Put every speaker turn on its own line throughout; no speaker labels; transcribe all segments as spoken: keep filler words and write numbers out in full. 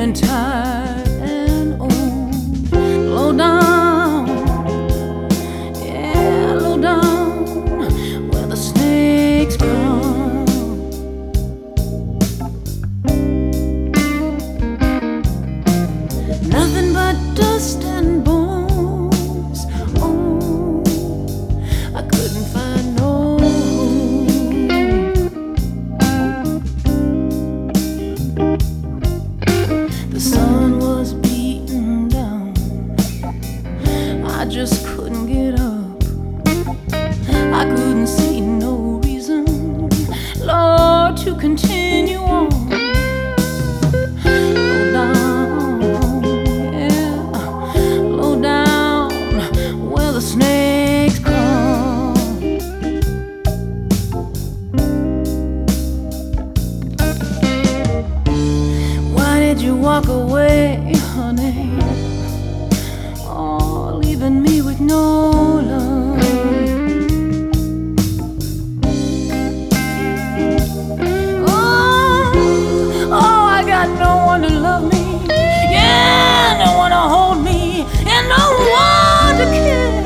feeling tired and old. Low down, yeah, low down, where the snakes come. Nothing but dust and bones. Oh, I couldn't find no home. The sun was beating down, I just couldn't get up. I couldn't see no reason, Lord, to continue on. Low down, yeah, low down, where the snakes come. Why did you walk away, honey? Oh, leaving me with no love. Oh, oh, I got no one to love me, yeah, no one to hold me, and no one to care.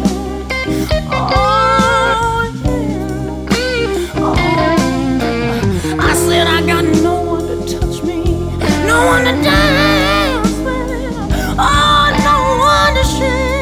Oh, yeah. Oh, I said I got no one to touch me, no one to dance with, oh, no one to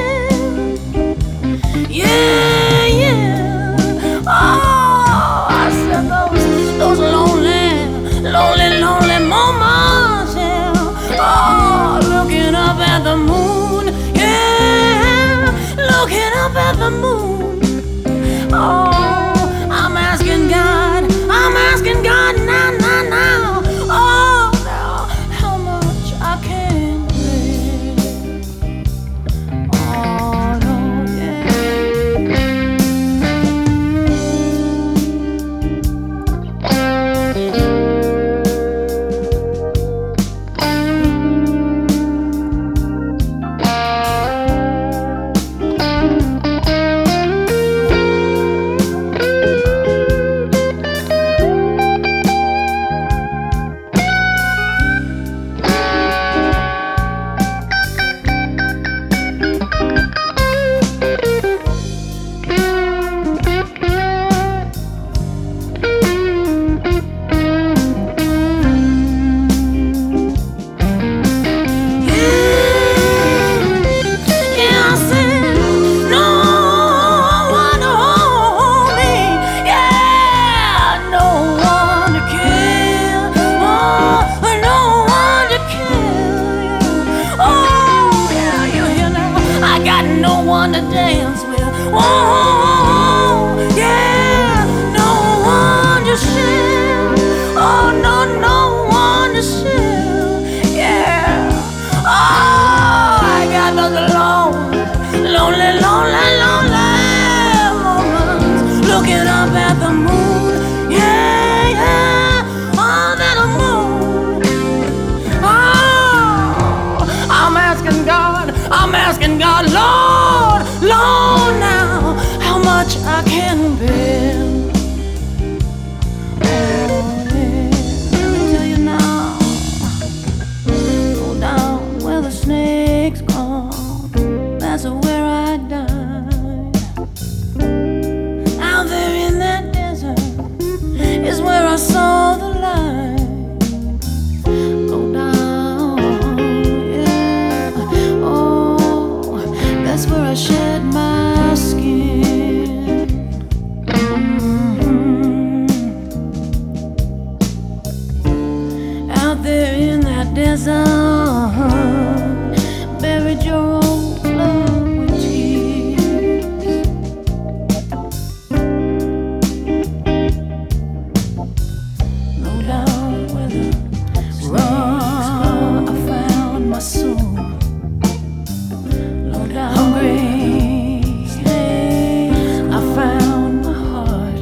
share. Yeah, yeah. Oh, I said those, those lonely, lonely, lonely moments, yeah. Oh, looking up at the moon, yeah, looking up at the moon. Oh, I'm asking God, I'm asking God now, now, now. Oh, now, how much I can bear. Oh, no, no one to dance with. Oh, yeah, no one to share. Oh, no, no one to share. Yeah. Oh, I got those lonely, lonely, lonely, lonely moments, looking up at the moon. Yeah, yeah. Oh, that moon. Oh, I'm asking God, I'm asking God, Lord, Lord, now, how much I can bear. Oh, yeah, let me tell you now, go down where the snakes come, that's where I died. Out there in that desert is where I saw the light. Go down, yeah, oh, that's where I shed my skin. Mm-hmm. Out there in that desert, buried your old love with tears. Low down where the raw, I found my soul. Low down, hungry, I found my heart.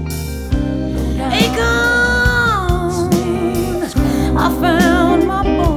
Low down, aching, I found my boy.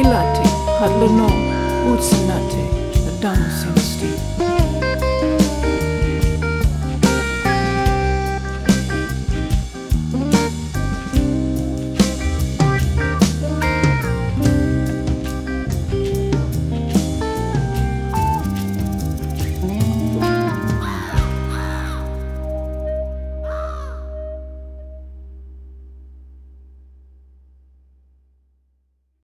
Ilate, Hadlano, Utsanate, the Dancing Steep.